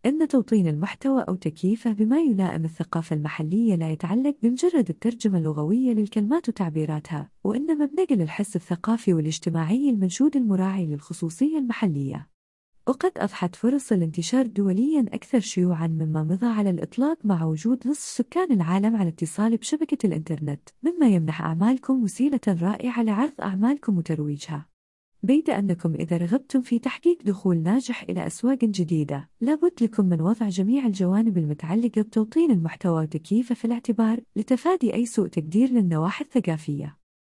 إن توطين المحتوى أو تكييفه بما يلائم الثقافة المحلية لا يتعلق بمجرد الترجمة اللغوية للكلمات وتعبيراتها، وإنما بنقل الحس الثقافي والاجتماعي المنشود المراعي للخصوصية المحلية. وقد أضحت فرص الانتشار دولياً أكثر شيوعاً مما مضى على الإطلاق مع وجود نصف سكان العالم على اتصال بشبكة الإنترنت، مما يمنح أعمالكم وسيلة رائعة لعرض أعمالكم وترويجها. بيد أنكم إذا رغبتم في تحقيق دخول ناجح إلى أسواق جديدة، لابد لكم من وضع جميع الجوانب المتعلقة بتوطين المحتوى وتكييفه في الاعتبار لتفادي أي سوء تقدير للنواحي الثقافية.